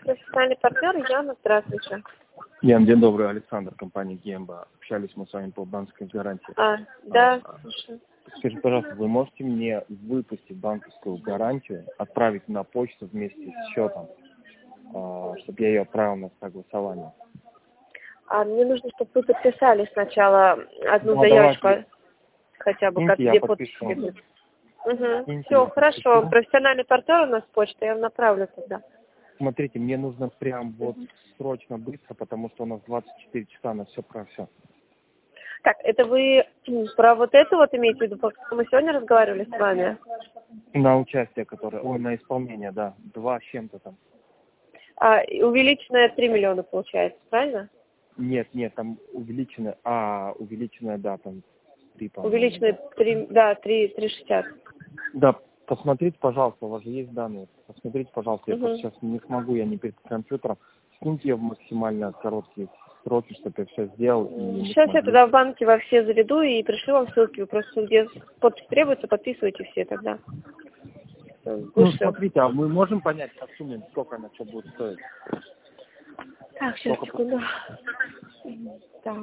профессиональный партнер Яна. Здравствуйте. Ян, день добрый, Александр, компания Гемба. Общались мы с вами по банковской гарантии. Да, слушаю. Скажите, пожалуйста, вы можете мне выпустить банковскую гарантию, отправить на почту вместе с счетом, чтобы я ее отправил на согласование? Мне нужно, чтобы вы подписали сначала одну заявочку, давайте. хотя бы, Скиньте, где подпись будет. Все, хорошо. подпишу. Профессиональный партнер у нас почта, я вам направлю тогда. Смотрите, мне нужно прям вот срочно, быстро, потому что у нас 24 часа на все про все. Так, это вы про вот это вот имеете в виду, про что мы сегодня разговаривали с вами? На участие, на исполнение, да. 2 с чем-то там. Увеличенное 3 миллиона получается, правильно? Нет, там увеличенная, да, там 3, по-моему. Увеличенное 3,60. Да, посмотрите, пожалуйста, у вас же есть данные. Посмотрите, пожалуйста, я просто сейчас не смогу, я не перед компьютером. Скиньте ее в максимально короткие сроки, чтобы я все сделал. Сейчас я туда в банке во все заведу и пришлю вам ссылки. Вы просто где подпись требуется, подписывайте все тогда. Смотрите, а мы можем понять по сумме, сколько она что будет стоить? Так, сейчас, секунду. Так.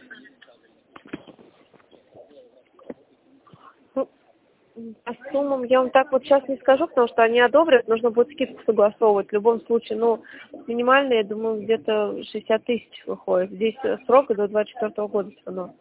По суммам я вам так вот сейчас не скажу, потому что они одобрят, нужно будет скидку согласовывать. В любом случае, минимально, я думаю, где-то 60 тысяч выходит. Здесь срок до 24 года все равно.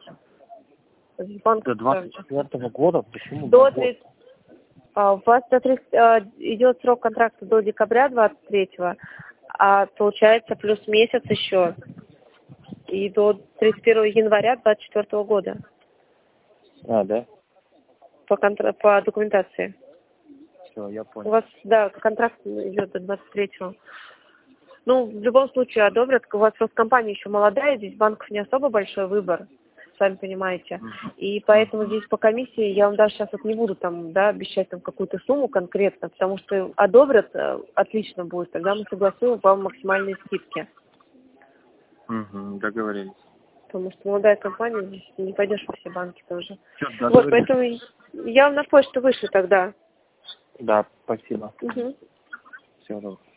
До 24 года? Почему? До 30. У вас идет срок контракта до декабря 23-го, а получается плюс месяц еще. И до 31 января 24 года. Да? По документации. Все, я понял. У вас, контракт идет до 23-го. В любом случае одобрят. У вас просто компания еще молодая, здесь банков не особо большой выбор, сами понимаете. И поэтому здесь по комиссии я вам даже сейчас не буду обещать какую-то сумму конкретно, потому что одобрят, отлично будет. Тогда мы согласуем вам максимальные скидки. Договорились. Потому что молодая компания, здесь не пойдешь во все банки тоже. Вот, поэтому я вам на почту вышлю тогда. Да, спасибо. Угу. Все,